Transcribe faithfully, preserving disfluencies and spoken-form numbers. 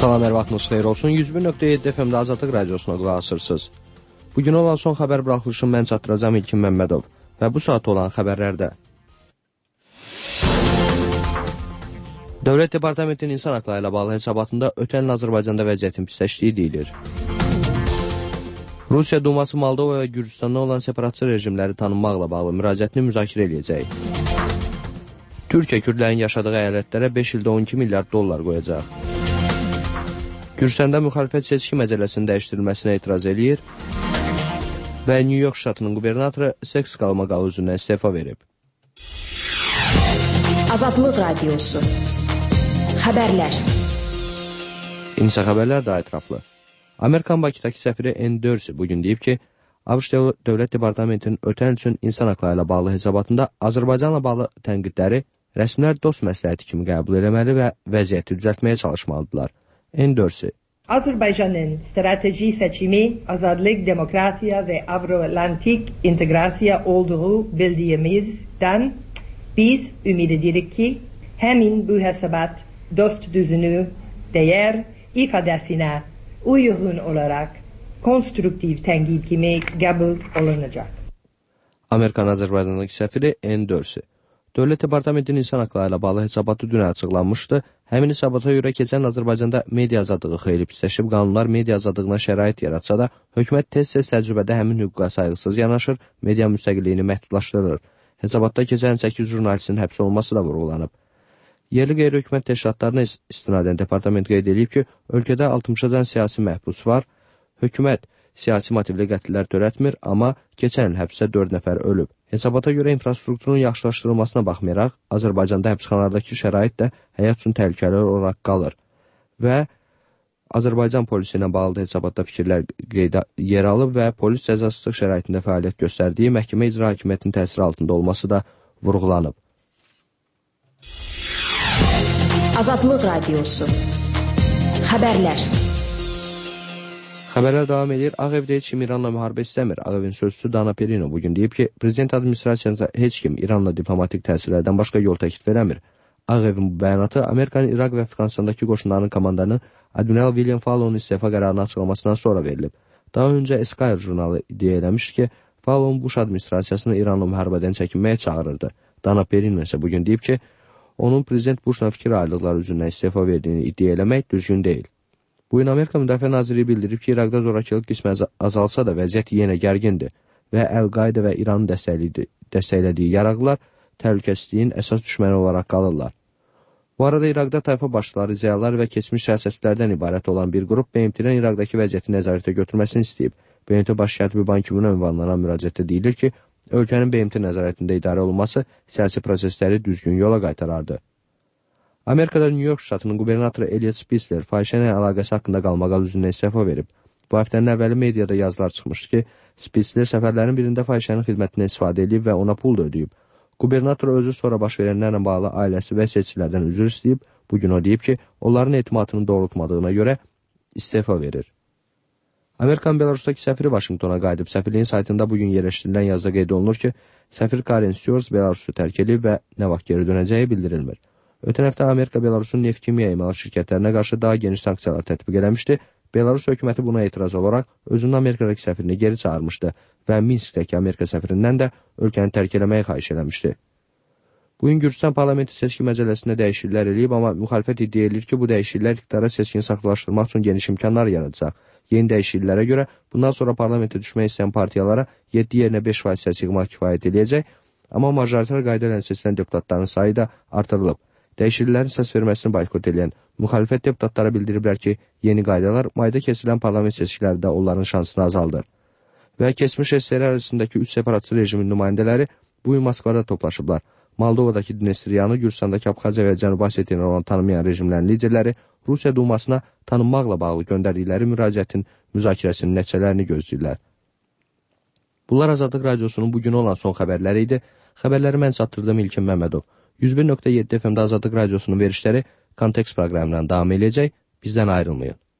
Salam, hər vaxtınız xeyir olsun. yüz bir nöqtə yeddi F M-də Azadlıq radiosuna qulaq asırsınız. Bugün olan son xəbər buraxılışını mən çatdıracağım İlkin Məmmədov və bu saat olan xəbərlərdə. Dövlət Departamentinin insan haqları ilə bağlı hesabatında ötən il Azərbaycanda vəziyyətin pisləşdiyi deyilir. Rusiya Duması Moldova və Gürcüstanda olan separatçı rejimləri tanınmaqla bağlı müraciətini müzakirə edəcək. Türkiyə kürdlərin yaşadığı əyalətlərə beş ildə on iki milyard dollar qoyacaq. Gürcüstanda müxalifət seçki məcəlləsinin dəyişdirilməsinə etiraz eləyir və New York ştatının qubernatoru seks qalmaqalı üzündən istefa verib. Azadlıq radiosu. Xəbərlər. İnsa xəbərlər daha ətraflı. Amerikan Bakıdakı səfiri N. Dorsey bugün deyib ki, ABŞ Dövlət Departamentinin ötən üçün insan haqları ilə bağlı hesabatında Azərbaycanla bağlı tənqidləri rəsmilər dost məsləhəti kimi qəbul etməli və vəziyyəti düzəltməyə çalışmalıdırlar. N. Dorsey. Azerbaycan'ın strateji seçimi azadlık, demokrasiya ve Avro-Atlantik integrasiya olduğu bildiğimizden biz ümid edirik ki hemin bu hesabat dost düzünü değer ifadesine uygun olarak konstruktif tenkit kimi qəbul olunacaq. Amerikan Azərbaycandakı səfiri N. Dorsey. Dövlət Departamentinin insan haqları ilə bağlı hesabatı dünə açıqlanmışdı. Həmin hesabata görə keçən Azərbaycanda media azadlığı xeyli pisləşib, qanunlar media azadlığına şərait yaratsa da, hökumət tez-tez təcrübədə həmin hüquqa sayğısız yanaşır, media müstəqilliyini məhdudlaşdırır. Hesabatda keçən səkkiz jurnalistin həbs olunması da vurğulanıb. Yerli qeyri-hökumət təşkilatlarına istinadən departament qeyd edib ki, ölkədə altmışdan siyasi məhbus var, hökumət siyasi motivli qətllər törətmir, amma keçən il həbsdə dörd nəfər ölüb. Hesabata görə infrastrukturun yaxşılaşdırılmasına baxmayaraq, Azərbaycanda həbsxanalardakı şərait də həyat üçün təhlükəli olaraq qalır. Və Azərbaycan polisi ilə bağlı hesabatda fikirlər qeydə yer alıb və polis cəzasızlıq şəraitində fəaliyyət göstərdiyi məhkəmə icra hakimiyyətinin təsiri altında olması da vurğulanıb. Azadlıq radiosu. Xəbərlər. Xəbərlər davam edir. Ağ Ev heç kim İranla müharibə istəmir. Ağ Evin sözçüsü Dana Perino bugün deyib ki, prezident administrasiyasında heç kim İranla diplomatik təsirlərdən başqa yol təklif verəmir. Ağ Evin bu bəyanatı Amerikanın İraq və Əfqanistandakı qoşunlarının komandanı Admiral William Fallonun istefa qərarını açıqlamasından sonra verilib. Daha öncə Esquire jurnalı iddia eləmişdi ki, Fallon Bush administrasiyasını İranla müharibədən çəkinməyə çağırırdı. Dana Perino isə bugün deyib ki, onun prezident Bushla fikir ayrılıqları üzündən istefa verdiyini iddia eləmək düzgün deyil. Bu gün Amerika Müdafiə Nazirliyi bildirib ki, İraqda zorakılıq qismə azalsa da vəziyyət yenə gərgindir və Əl-Qaidə və İranın dəstəklədiyi yaraqlar təhlükəsizliyin əsas düşməni olaraq qalırlar. Bu arada İraqda tayfa başçıları, ziyalılar və keçmiş siyasətçilərdən ibarət olan bir qrup B M T-dən İraqdakı vəziyyəti nəzarətə götürməsini istəyib. B M T baş katibi Ban Ki-moon ünvanlanan müraciətdə deyilir ki, ölkənin B M T nəzarətində idarə olunması siyasi prosesləri düzgün yola qaytarardı. Amerikada New York ştatının qubernatoru Eliot Spitzer fahişə əlaqəsi haqqında qalmaqal üzündən istefa verib. Bu həftənin əvvəli mediada yazılar çıxmışdı ki, Spitzer səfərlərin birində fahişənin xidmətindən istifadə edib və ona pul da ödəyib. Gubernator özü sonra baş verənlərlə bağlı ailəsi və seçicilərdən üzr istəyib. Bugün o deyib ki, onların etimadını doğrultmadığına görə istefa verir. Amerikan Belarusdakı səfiri Vaşinqtona qayıdıb. Səfirliyin saytında bugün yerləşdirilən yazıda qeyd olunur ki, səfir Karen Stewart Belarusu tərk edib və nə vaxt geri dönəcəyi bildirilmir. Ötən həftə Amerika Belarusun neft kimya emalı şirkətlərinə qarşı daha geniş sanksiyalar tətbiq eləmişdi. Belarus hökuməti buna etiraz olaraq özünün Amerikadakı səfirini geri çağırmışdı və Minskdəki Amerika səfirindən də ölkəni tərk eləməyi xahiş eləmişdi. Bugün Gürcüstan parlamenti seçki məcəlləsində dəyişikliklər eləyib, amma müxalifət iddia edir ki, bu dəyişikliklər iqtidara seçkini saxtalaşdırmaq üçün geniş imkanlar yaradacaq. Yeni dəyişikliklərə görə bundan sonra parlamentə düşmək istəyən partiyalara yeddi yerinə beş faiz səs yığmaq kifayət eləyəcək, amma majoritar qayda ilə seçilən deputatların sayı da artırılıb. Dəyişikliklərin səs verməsini boykot edən müxalifət deputatlara bildiriblər ki, yeni qaydalar mayda keçirilən parlament seçkilərində onların şansını azaldır. Və keçmiş S S R arasındakı üç separatçı rejimin nümayəndələri bu gün Moskvada toplaşıblar. Moldovadakı Dnestriyanı, Gürcüstandakı Abxaziya və Cənubi Osetiya olan tanımayan rejimlərin liderləri Rusiya Dumasına tanınmaqla bağlı göndərdikləri müraciətin müzakirəsinin nəticələrini gözləyirlər. Bunlar Azadlıq radiosunun bugün olan son xəbərləri idi. Xəbərləri mən çatdırdım İlkin Məmmədov. yüz bir nöqtə yeddi F M-də Azadlıq radiosunun verişləri Kontekst proqramından davam edəcək. Bizdən ayrılmayın.